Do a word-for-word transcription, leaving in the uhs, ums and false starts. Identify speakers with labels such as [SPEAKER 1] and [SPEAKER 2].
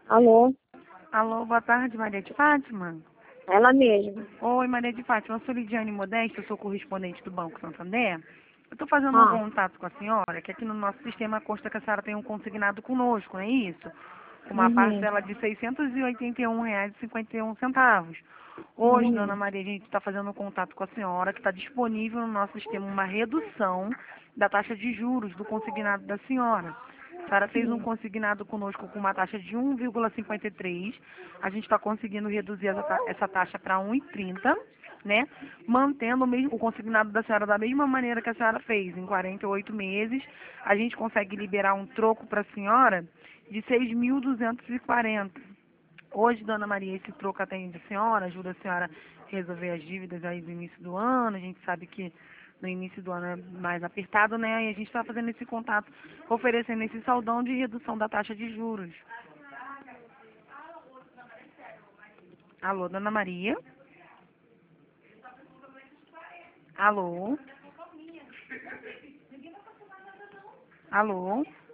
[SPEAKER 1] Alô?
[SPEAKER 2] Alô, boa tarde, Maria de Fátima.
[SPEAKER 1] Ela mesma.
[SPEAKER 2] Oi, Maria de Fátima, eu sou Lidiane Modesta, eu sou correspondente do Banco Santander. Eu estou fazendo um
[SPEAKER 1] Ah,
[SPEAKER 2] contato com a senhora, que aqui no nosso sistema consta que a senhora tem um consignado conosco, não é isso? Uma
[SPEAKER 1] uhum,
[SPEAKER 2] parcela de seiscentos e oitenta e um reais e cinquenta e um centavos. Hoje, dona
[SPEAKER 1] uhum.
[SPEAKER 2] Maria, a gente está fazendo um contato com a senhora, que está disponível no nosso sistema uma redução da taxa de juros do consignado da senhora. A senhora fez um
[SPEAKER 1] Sim.
[SPEAKER 2] consignado conosco com uma taxa de um vírgula cinquenta e três. A gente está conseguindo reduzir essa, ta- essa taxa para um vírgula trinta, né? Mantendo o, mesmo, o consignado da senhora da mesma maneira que a senhora fez, em quarenta e oito meses. A gente consegue liberar um troco para a senhora de seis mil duzentos e quarenta. Hoje, dona Maria, esse troco atende a senhora, ajuda a senhora a resolver as dívidas aí do início do ano. A gente sabe que no início do ano é mais apertado, né? E a gente está fazendo esse contato, oferecendo esse saldão de redução da taxa de juros. Alô, dona Maria? Alô? Alô?